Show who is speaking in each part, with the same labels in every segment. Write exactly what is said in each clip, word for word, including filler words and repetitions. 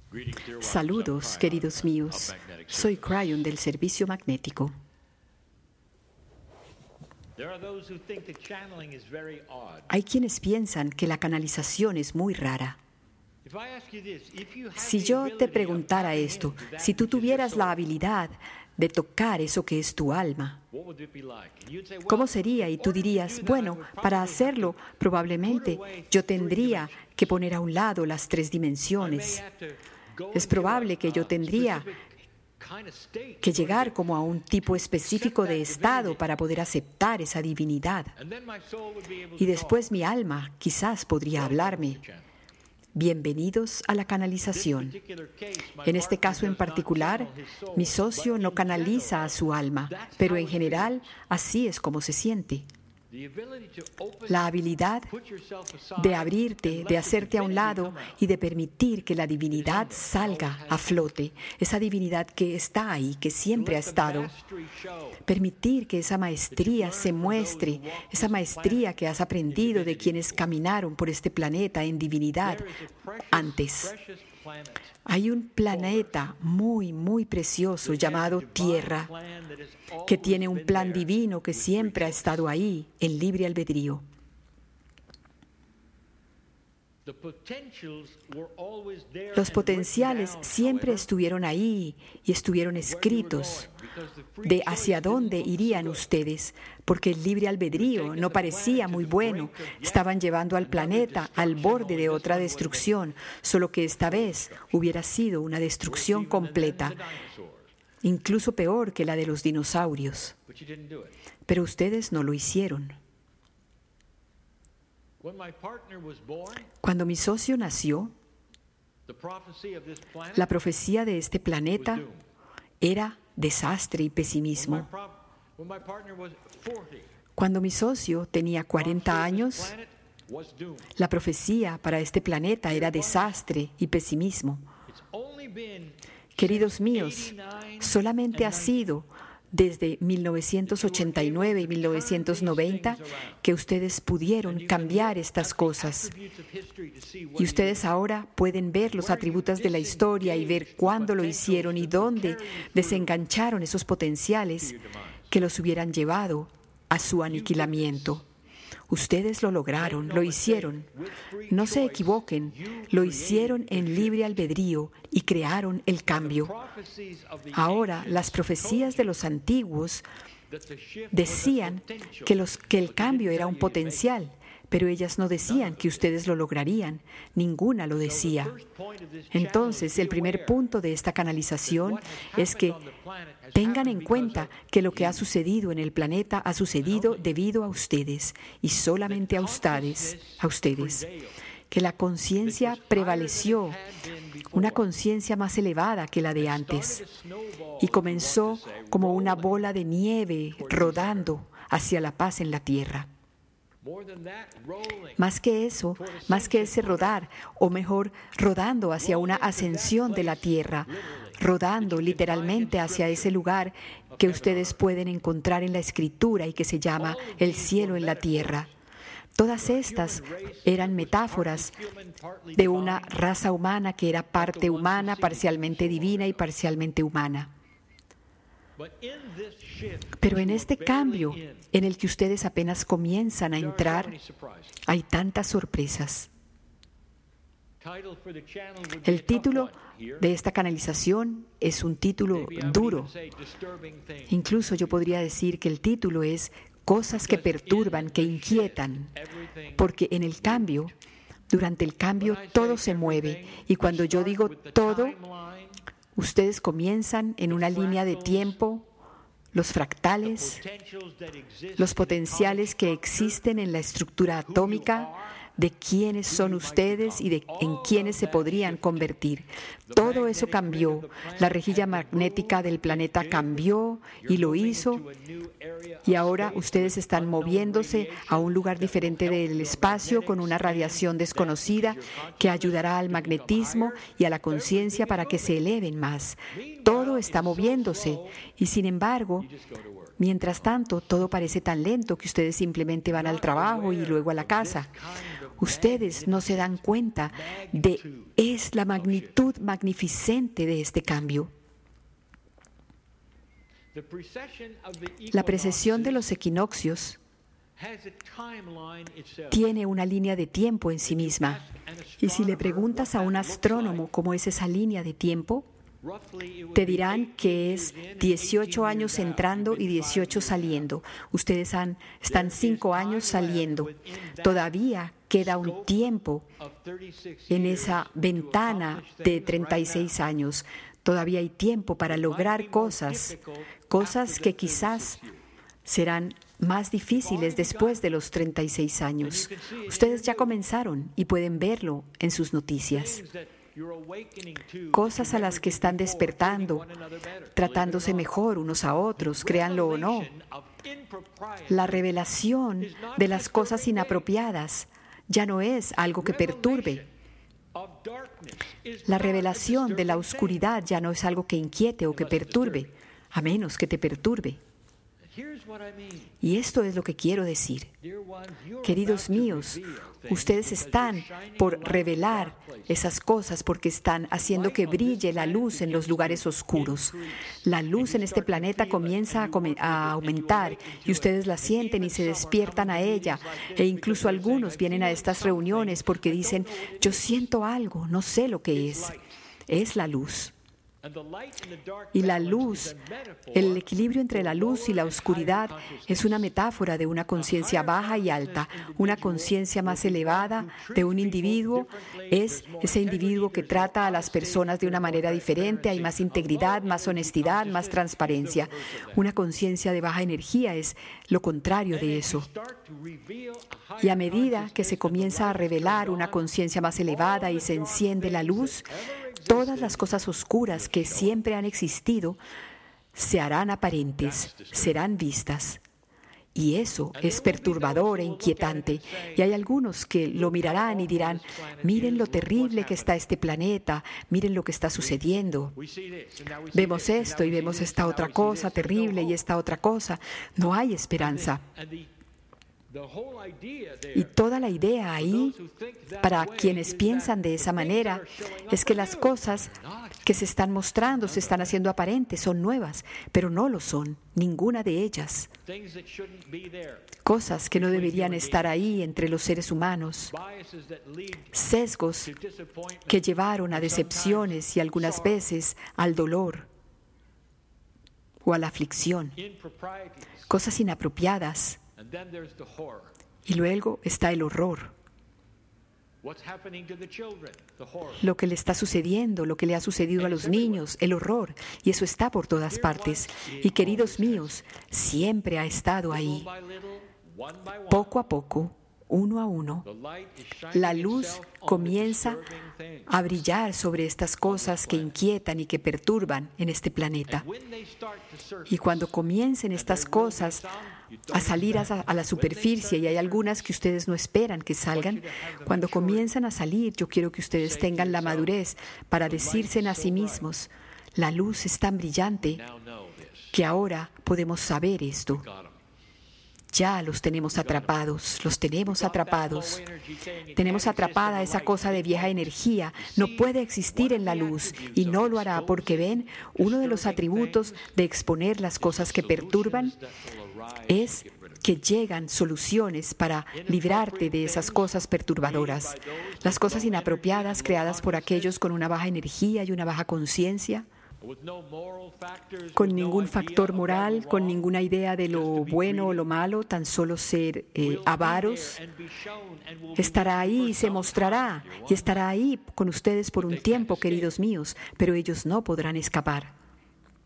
Speaker 1: Saludos, queridos míos. Soy Cryon del Servicio Magnético. Hay quienes piensan que la canalización es muy rara. Si yo te preguntara esto, si tú tuvieras la habilidad de tocar eso que es tu alma, ¿cómo sería? Y tú dirías, bueno, para hacerlo, probablemente yo tendría que poner a un lado las tres dimensiones. Es probable que yo tendría que llegar como a un tipo específico de estado para poder aceptar esa divinidad. Y después mi alma quizás podría hablarme. Bienvenidos a la canalización. En este caso en particular, mi socio no canaliza a su alma, pero en general así es como se siente. La habilidad de abrirte, de hacerte a un lado y de permitir que la divinidad salga a flote, esa divinidad que está ahí, que siempre ha estado. Permitir que esa maestría se muestre, esa maestría que has aprendido de quienes caminaron por este planeta en divinidad antes. Hay un planeta muy, muy precioso llamado Tierra, que tiene un plan divino que siempre ha estado ahí, en libre albedrío. Los potenciales siempre estuvieron ahí y estuvieron escritos de hacia dónde irían ustedes, porque el libre albedrío no parecía muy bueno. Estaban llevando al planeta al borde de otra destrucción, solo que esta vez hubiera sido una destrucción completa, incluso peor que la de los dinosaurios. Pero ustedes no lo hicieron. Cuando mi socio nació, la profecía de este planeta era desastre y pesimismo. Cuando mi socio tenía cuarenta años, la profecía para este planeta era desastre y pesimismo. Queridos míos, solamente ha sido desde mil novecientos ochenta y nueve y mil novecientos noventa que ustedes pudieron cambiar estas cosas. Y ustedes ahora pueden ver los atributos de la historia y ver cuándo lo hicieron y dónde desengancharon esos potenciales que los hubieran llevado a su aniquilamiento. Ustedes lo lograron, lo hicieron. No se equivoquen, lo hicieron en libre albedrío y crearon el cambio. Ahora, las profecías de los antiguos decían que, los, que el cambio era un potencial, pero ellas no decían que ustedes lo lograrían. Ninguna lo decía. Entonces, el primer punto de esta canalización es que tengan en cuenta que lo que ha sucedido en el planeta ha sucedido debido a ustedes y solamente a ustedes, a ustedes. Que la conciencia prevaleció, una conciencia más elevada que la de antes, y comenzó como una bola de nieve rodando hacia la paz en la tierra. Más que eso, más que ese rodar, o mejor, rodando hacia una ascensión de la tierra, rodando literalmente hacia ese lugar que ustedes pueden encontrar en la Escritura y que se llama el cielo en la tierra. Todas estas eran metáforas de una raza humana que era parte humana, parcialmente divina y parcialmente humana. Pero en este cambio en el que ustedes apenas comienzan a entrar, hay tantas sorpresas. El título de esta canalización es un título duro. Incluso yo podría decir que el título es Cosas que perturban, que inquietan, porque en el cambio, durante el cambio, todo se mueve. Y cuando yo digo todo, ustedes comienzan en una línea de tiempo, los fractales, los potenciales que existen en la estructura atómica, de quiénes son ustedes y de en quiénes se podrían convertir. Todo eso cambió. La rejilla magnética del planeta cambió y lo hizo. Y ahora ustedes están moviéndose a un lugar diferente del espacio con una radiación desconocida que ayudará al magnetismo y a la conciencia para que se eleven más. Todo está moviéndose y sin embargo Mientras tanto, todo parece tan lento que ustedes simplemente van al trabajo y luego a la casa. Ustedes no se dan cuenta de es la magnitud magnificente de este cambio. La precesión de los equinoccios tiene una línea de tiempo en sí misma. Y si le preguntas a un astrónomo cómo es esa línea de tiempo, te dirán que es dieciocho años entrando y dieciocho saliendo. Ustedes han, están cinco años saliendo. Todavía queda un tiempo en esa ventana de treinta y seis años. Todavía hay tiempo para lograr cosas, cosas que quizás serán más difíciles después de los treinta y seis años. Ustedes ya comenzaron y pueden verlo en sus noticias. Cosas a las que están despertando, tratándose mejor unos a otros, créanlo o no. La revelación de las cosas inapropiadas ya no es algo que perturbe. La revelación de la oscuridad ya no es algo que inquiete o que perturbe, a menos que te perturbe. Y esto es lo que quiero decir. Queridos míos, ustedes están por revelar esas cosas porque están haciendo que brille la luz en los lugares oscuros. La luz en este planeta comienza a, come- a aumentar y ustedes la sienten y se despiertan a ella. E incluso algunos vienen a estas reuniones porque dicen, yo siento algo, no sé lo que es. Es la luz. Y la luz, el equilibrio entre la luz y la oscuridad es una metáfora de una conciencia baja y alta. Una conciencia más elevada de un individuo es ese individuo que trata a las personas de una manera diferente, hay más integridad, más honestidad, más transparencia. Una conciencia de baja energía es lo contrario de eso. Y a medida que se comienza a revelar una conciencia más elevada y se enciende la luz, todas las cosas oscuras que siempre han existido se harán aparentes, serán vistas. Y eso es perturbador e inquietante. Y hay algunos que lo mirarán y dirán, miren lo terrible que está este planeta, miren lo que está sucediendo. Vemos esto y vemos esta otra cosa terrible y esta otra cosa. No hay esperanza. Y toda la idea ahí, para quienes piensan de esa manera, es que las cosas que se están mostrando, se están haciendo aparentes, son nuevas, pero no lo son, ninguna de ellas. Cosas que no deberían estar ahí entre los seres humanos. Sesgos que llevaron a decepciones y algunas veces al dolor o a la aflicción. Cosas inapropiadas. Y luego está el horror. Lo que le está sucediendo, lo que le ha sucedido a los niños, el horror. Y eso está por todas partes. Y queridos míos, siempre ha estado ahí. Poco a poco, uno a uno, la luz comienza a brillar sobre estas cosas que inquietan y que perturban en este planeta. Y cuando comiencen estas cosas a salir a, a la superficie, y hay algunas que ustedes no esperan que salgan, cuando comienzan a salir, yo quiero que ustedes tengan la madurez para decirse a sí mismos, la luz es tan brillante que ahora podemos saber esto. Ya los tenemos atrapados, los tenemos atrapados. Tenemos atrapada esa cosa de vieja energía. No puede existir en la luz y no lo hará porque ven, uno de los atributos de exponer las cosas que perturban es que llegan soluciones para librarte de esas cosas perturbadoras. Las cosas inapropiadas creadas por aquellos con una baja energía y una baja conciencia, con ningún factor moral, con ninguna idea de lo bueno o lo malo, tan solo ser eh, avaros, estará ahí y se mostrará, y estará ahí con ustedes por un tiempo, queridos míos, pero ellos no podrán escapar.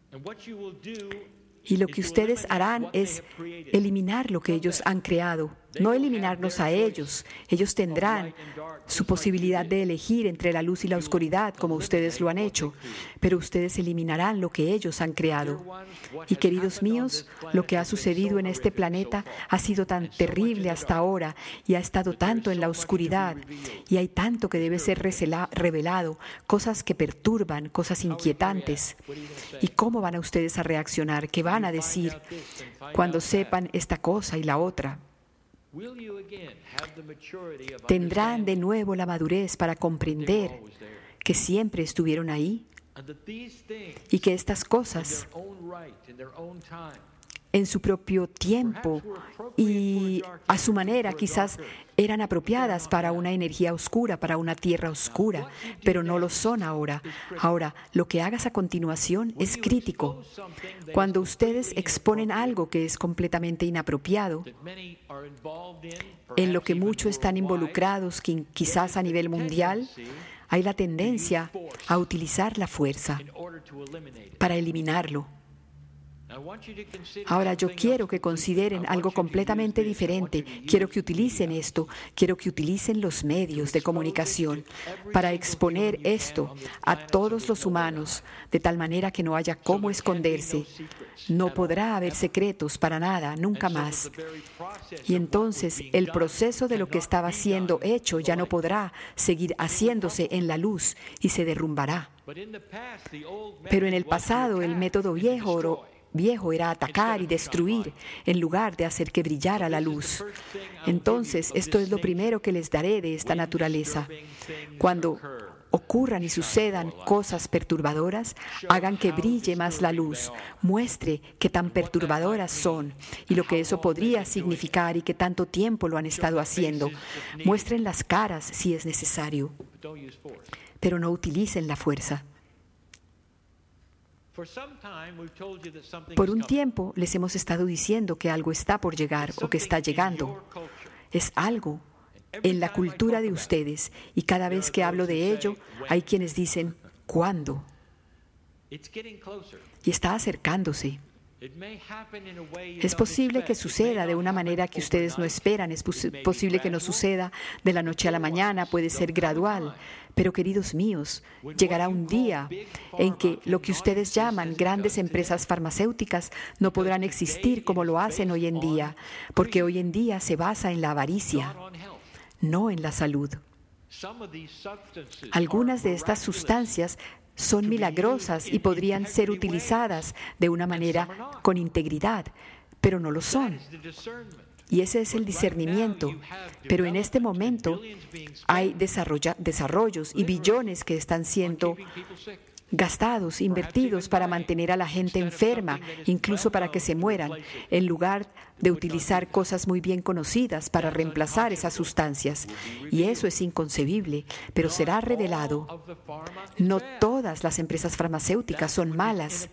Speaker 1: Y lo que ustedes harán es eliminar lo que ellos han creado, no eliminarnos a ellos. Ellos tendrán su posibilidad de elegir entre la luz y la oscuridad, como ustedes lo han hecho, pero ustedes eliminarán lo que ellos han creado. Y queridos míos, lo que ha sucedido en este planeta ha sido tan terrible hasta ahora y ha estado tanto en la oscuridad y hay tanto que debe ser revelado, cosas que perturban, cosas inquietantes. ¿Y cómo van a ustedes a reaccionar? ¿Qué van a decir cuando sepan esta cosa y la otra? ¿Tendrán de nuevo la madurez para comprender que siempre estuvieron ahí y que estas cosas en su propio tiempo y a su manera quizás eran apropiadas para una energía oscura, para una tierra oscura, pero no lo son ahora? Ahora, lo que hagas a continuación es crítico. Cuando ustedes exponen algo que es completamente inapropiado, en lo que muchos están involucrados, quizás a nivel mundial, hay la tendencia a utilizar la fuerza para eliminarlo. Ahora yo quiero que consideren algo completamente diferente. Quiero que utilicen esto. Quiero que utilicen los medios de comunicación para exponer esto a todos los humanos, de tal manera que no haya cómo esconderse. No podrá haber secretos para nada, nunca más. Y entonces el proceso de lo que estaba siendo hecho ya no podrá seguir haciéndose en la luz y se derrumbará. Pero en el pasado el método viejo viejo era atacar y destruir en lugar de hacer que brillara la luz. Entonces, esto es lo primero que les daré de esta naturaleza. Cuando ocurran y sucedan cosas perturbadoras, hagan que brille más la luz, muestre qué tan perturbadoras son y lo que eso podría significar y qué tanto tiempo lo han estado haciendo. Muestren las caras si es necesario, pero no utilicen la fuerza. Por un tiempo les hemos estado diciendo que algo está por llegar o que está llegando. Es algo en la cultura de ustedes y cada vez que hablo de ello hay quienes dicen ¿cuándo? Y está acercándose. Es posible que suceda de una manera que ustedes no esperan, es pos- posible que no suceda de la noche a la mañana, puede ser gradual. Pero, queridos míos, llegará un día en que lo que ustedes llaman grandes empresas farmacéuticas no podrán existir como lo hacen hoy en día, porque hoy en día se basa en la avaricia, no en la salud. Algunas de estas sustancias son milagrosas y podrían ser utilizadas de una manera con integridad, pero no lo son. Y ese es el discernimiento. Pero en este momento hay desarrolla, desarrollos y billones que están siendo gastados, invertidos para mantener a la gente enferma, incluso para que se mueran, en lugar de utilizar cosas muy bien conocidas para reemplazar esas sustancias. Y eso es inconcebible, pero será revelado. No todas las empresas farmacéuticas son malas.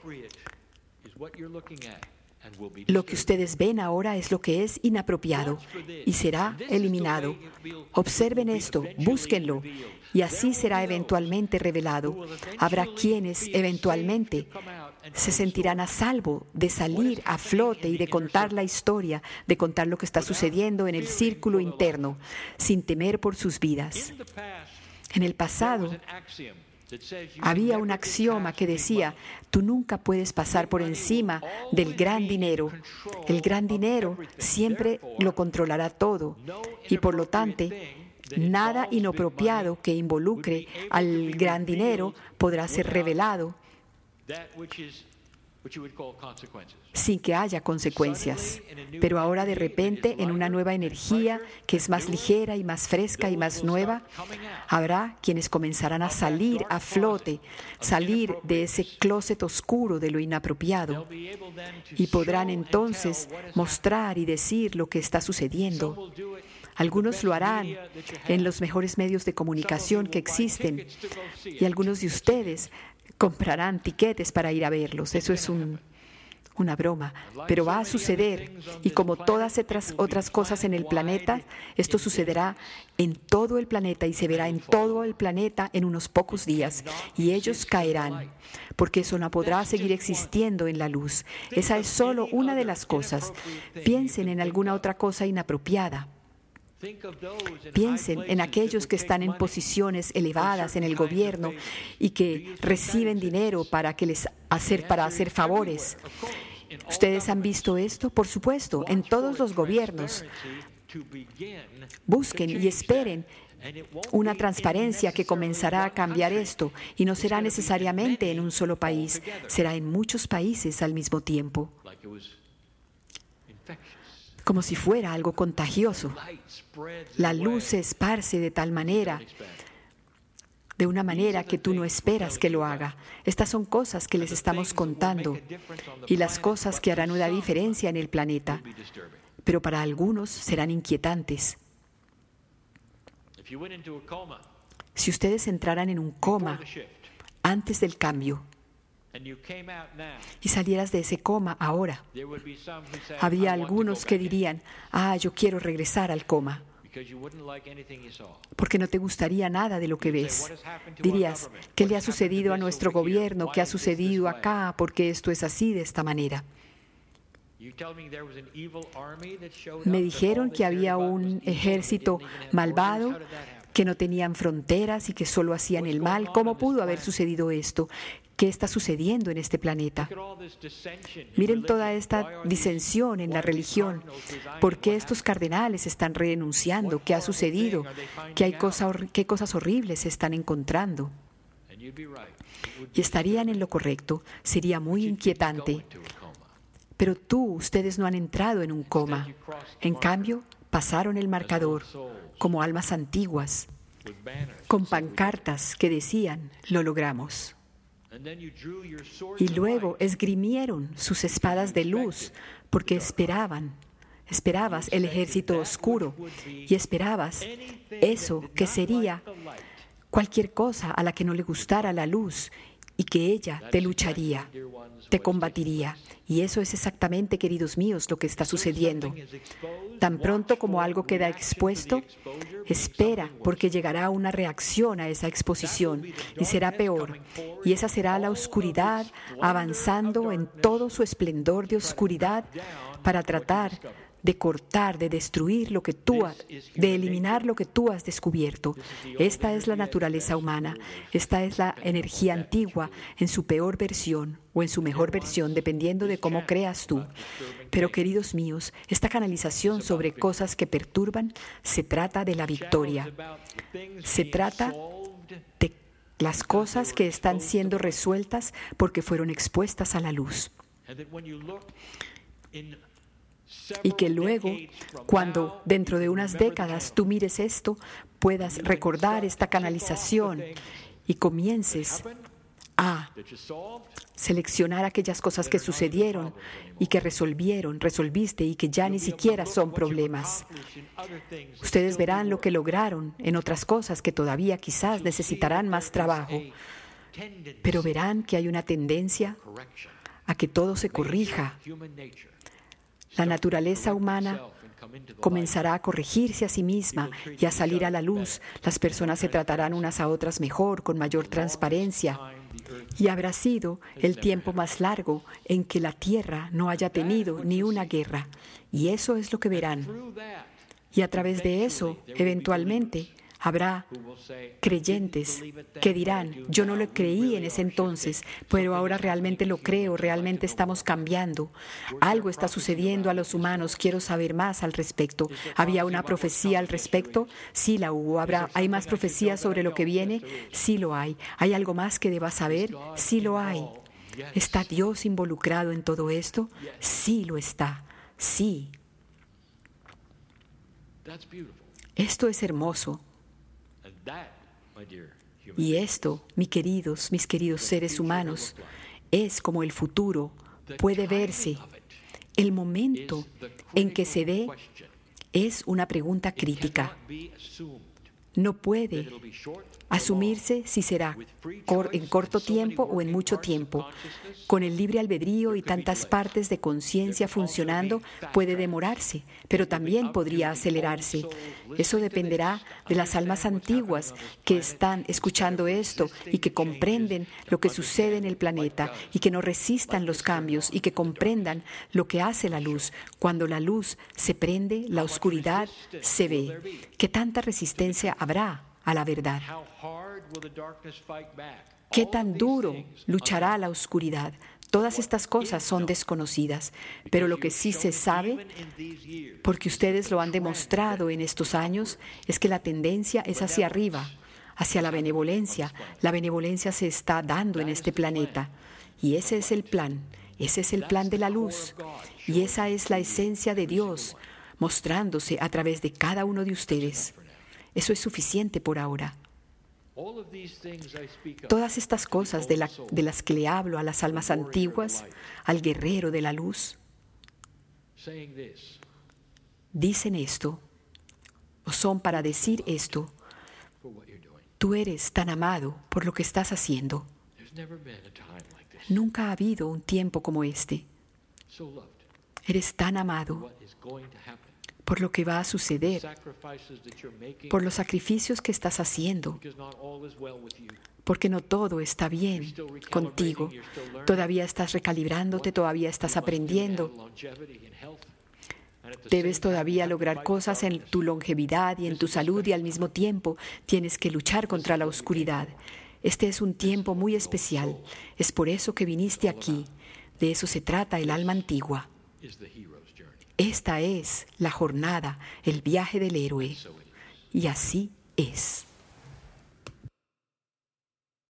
Speaker 1: Lo que ustedes ven ahora es lo que es inapropiado y será eliminado. Observen esto, búsquenlo, y así será eventualmente revelado. Habrá quienes eventualmente se sentirán a salvo de salir a flote y de contar la historia, de contar lo que está sucediendo en el círculo interno, sin temer por sus vidas. En el pasado, había un axioma que decía, tú nunca puedes pasar por encima del gran dinero. El gran dinero siempre lo controlará todo y por lo tanto, nada inapropiado que involucre al gran dinero podrá ser revelado sin que haya consecuencias. Pero ahora de repente, en una nueva energía que es más ligera y más fresca y más nueva, habrá quienes comenzarán a salir a flote, salir de ese closet oscuro de lo inapropiado y podrán entonces mostrar y decir lo que está sucediendo. Algunos lo harán en los mejores medios de comunicación que existen y algunos de ustedes comprarán tiquetes para ir a verlos. Eso es un, una broma, pero va a suceder. Y como todas otras, otras cosas en el planeta, esto sucederá en todo el planeta y se verá en todo el planeta en unos pocos días. Y ellos caerán, porque eso no podrá seguir existiendo en la luz. Esa es solo una de las cosas. Piensen en alguna otra cosa inapropiada. Piensen en aquellos que están en posiciones elevadas en el gobierno y que reciben dinero para, que les hacer, para hacer favores. ¿Ustedes han visto esto? Por supuesto, en todos los gobiernos. Busquen y esperen una transparencia que comenzará a cambiar esto, y no será necesariamente en un solo país, será en muchos países al mismo tiempo, como si fuera algo contagioso. La luz se esparce de tal manera, de una manera que tú no esperas que lo haga. Estas son cosas que les estamos contando y las cosas que harán una diferencia en el planeta, pero para algunos serán inquietantes. Si ustedes entraran en un coma antes del cambio y salieras de ese coma ahora, habría algunos que dirían, ah, yo quiero regresar al coma, porque no te gustaría nada de lo que ves. Dirías, ¿qué le ha sucedido a nuestro gobierno? ¿Qué ha sucedido acá? ¿Por qué esto es así, de esta manera? Me dijeron que había un ejército malvado, que no tenían fronteras y que solo hacían el mal. ¿Cómo pudo haber sucedido esto? ¿Qué está sucediendo en este planeta? Miren toda esta disensión en la religión. ¿Por qué estos cardenales están renunciando? ¿Qué ha sucedido? ¿Qué, hay cosa, qué cosas horribles se están encontrando? Y estarían en lo correcto. Sería muy inquietante. Pero tú, ustedes no han entrado en un coma. En cambio, pasaron el marcador como almas antiguas, con pancartas que decían, lo logramos. Y luego esgrimieron sus espadas de luz, porque esperaban, esperabas el ejército oscuro y esperabas eso que sería cualquier cosa a la que no le gustara la luz y que ella te lucharía, te combatiría. Y eso es exactamente, queridos míos, lo que está sucediendo. Tan pronto como algo queda expuesto, espera, porque llegará una reacción a esa exposición y será peor. Y esa será la oscuridad avanzando en todo su esplendor de oscuridad para tratar de cortar, de destruir lo que tú, has, de eliminar lo que tú has descubierto. Esta es la naturaleza humana. Esta es la energía antigua en su peor versión o en su mejor versión, dependiendo de cómo creas tú. Pero, queridos míos, esta canalización sobre cosas que perturban se trata de la victoria. Se trata de las cosas que están siendo resueltas porque fueron expuestas a la luz. Y que luego, cuando dentro de unas décadas tú mires esto, puedas recordar esta canalización y comiences a seleccionar aquellas cosas que sucedieron y que resolvieron, resolviste y que ya ni siquiera son problemas. Ustedes verán lo que lograron en otras cosas que todavía quizás necesitarán más trabajo, pero verán que hay una tendencia a que todo se corrija. La naturaleza humana comenzará a corregirse a sí misma y a salir a la luz. Las personas se tratarán unas a otras mejor, con mayor transparencia. Y habrá sido el tiempo más largo en que la Tierra no haya tenido ni una guerra. Y eso es lo que verán. Y a través de eso, eventualmente, habrá creyentes que dirán, yo no lo creí en ese entonces, pero ahora realmente lo creo, realmente estamos cambiando. Algo está sucediendo a los humanos, quiero saber más al respecto. ¿Había una profecía al respecto? Sí la hubo. ¿Habrá, ¿Hay más profecías sobre lo que viene? Sí lo hay. ¿Hay algo más que deba saber? Sí lo hay. ¿Está Dios involucrado en todo esto? Sí lo está. Sí. Esto es hermoso. Y esto, mis queridos, mis queridos seres humanos, es como el futuro puede verse. El momento en que se dé es una pregunta crítica. no puede asumirse si será cor- en corto tiempo o en mucho tiempo. Con el libre albedrío y tantas partes de conciencia funcionando, puede demorarse, pero también podría acelerarse. Eso dependerá de las almas antiguas que están escuchando esto y que comprenden lo que sucede en el planeta y que no resistan los cambios y que comprendan lo que hace la luz. Cuando la luz se prende, la oscuridad se ve. ¿Qué tanta resistencia habrá a la verdad? ¿Qué tan duro luchará la oscuridad? Todas estas cosas son desconocidas, pero lo que sí se sabe, porque ustedes lo han demostrado en estos años, es que la tendencia es hacia arriba, hacia la benevolencia. La benevolencia se está dando en este planeta, y ese es el plan, ese es el plan de la luz, y esa es la esencia de Dios, mostrándose a través de cada uno de ustedes. Eso es suficiente por ahora. Todas estas cosas de, la, de las que le hablo a las almas antiguas, al guerrero de la luz, dicen esto, o son para decir esto: tú eres tan amado por lo que estás haciendo. Nunca ha habido un tiempo como este. Eres tan amado por lo que va a suceder, por los sacrificios que estás haciendo, porque no todo está bien contigo. Todavía estás recalibrándote, todavía estás aprendiendo. Debes todavía lograr cosas en tu longevidad y en tu salud, y al mismo tiempo tienes que luchar contra la oscuridad. Este es un tiempo muy especial. Es por eso que viniste aquí. De eso se trata el alma antigua. Esta es la jornada, el viaje del héroe. Y así es.